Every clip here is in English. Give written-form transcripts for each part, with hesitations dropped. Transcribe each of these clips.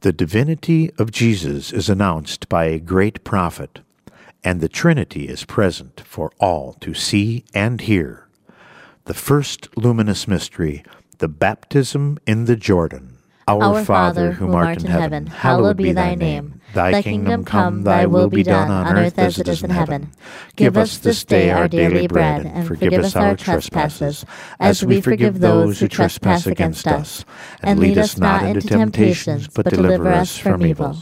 The divinity of Jesus is announced by a great prophet, and the Trinity is present for all to see and hear. The first luminous mystery, the baptism in the Jordan. Our Father, who art in heaven, hallowed be thy name. Thy kingdom come, thy will be done on earth as it is in heaven. Give us this day our daily bread, and forgive us our trespasses, as we forgive those who trespass against us. And lead us not into temptations, but deliver us from evil.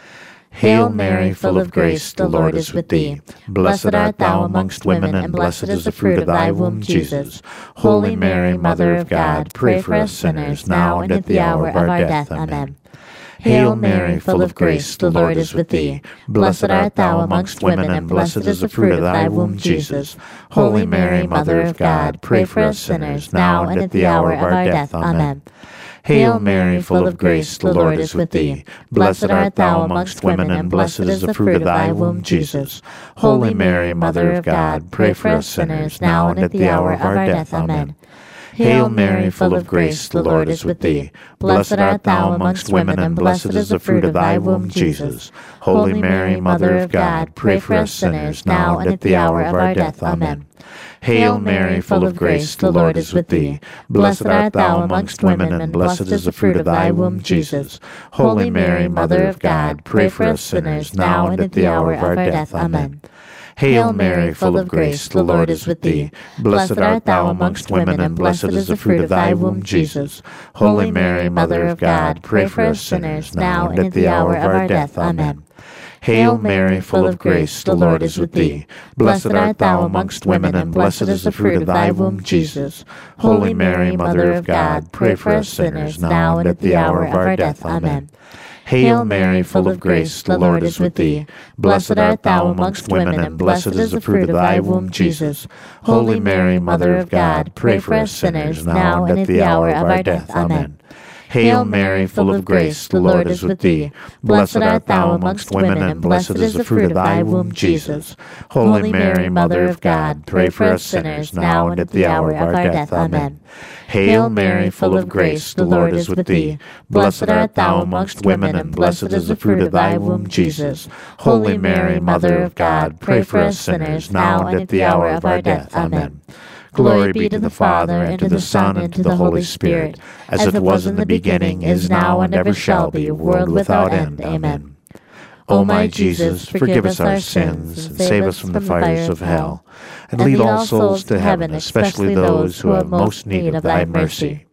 Hail Mary, full of grace, the Lord is with thee. Blessed art thou amongst women, and blessed is the fruit of thy womb, Jesus. Holy Mary, Mother of God, pray for us sinners, now and at the hour of our death. Amen. Hail Mary, full of grace, the Lord is with thee. Blessed art thou amongst women, and blessed is the fruit of thy womb, Jesus. Holy Mary, Mother of God, pray for us sinners, now and at the hour of our death. Amen. Hail Mary, full of grace, the Lord is with thee. Blessed art thou amongst women, and blessed is the fruit of thy womb, Jesus. Holy Mary, Mother of God, pray for us sinners, now and at the hour of our death. Amen. Hail Mary, full of grace, the Lord is with thee. Blessed art thou amongst women, and blessed is the fruit of thy womb, Jesus. Holy Mary, Mother of God, pray for us sinners, now and at the hour of our death. Amen. Hail Mary, full of grace, the Lord is with thee. Blessed art thou amongst women, and blessed is the fruit of thy womb, Jesus. Holy Mary, Mother of God, pray for us sinners, now and at the hour of our death. Amen. Hail Mary, full of grace, the Lord is with thee. Blessed art thou amongst women, and blessed is the fruit of thy womb, Jesus. Holy Mary, Mother of God, pray for us sinners, now and at the hour of our death. Amen. Hail Mary, full of grace, the Lord is with thee. Blessed art thou amongst women, and blessed is the fruit of thy womb, Jesus. Holy Mary, Mother of God, pray for us sinners, now and at the hour of our death. Amen. Hail Mary, full of grace, the Lord is with thee. Blessed art thou amongst women, and blessed is the fruit of thy womb, Jesus. Holy Mary, Mother of God, pray for us sinners, now and at the hour of our death. Amen. Hail Mary, full of grace, the Lord is with thee. Blessed art thou amongst women, and blessed is the fruit of thy womb, Jesus. Holy Mary, Mother of God, pray for us sinners, now and at the hour of our death. Amen. Hail Mary, full of grace, the Lord is with thee. Blessed art thou amongst women, and blessed is the fruit of thy womb, Jesus. Holy Mary, Mother of God, pray for us sinners, now and at the hour of our death. Amen. Glory be to the Father, and to the Son, and to the Holy Spirit, as it was in the beginning, is now, and ever shall be, world without end. Amen. O my Jesus, forgive us our sins, and save us from the fires of hell, and lead all souls to heaven, especially those who have most need of thy mercy.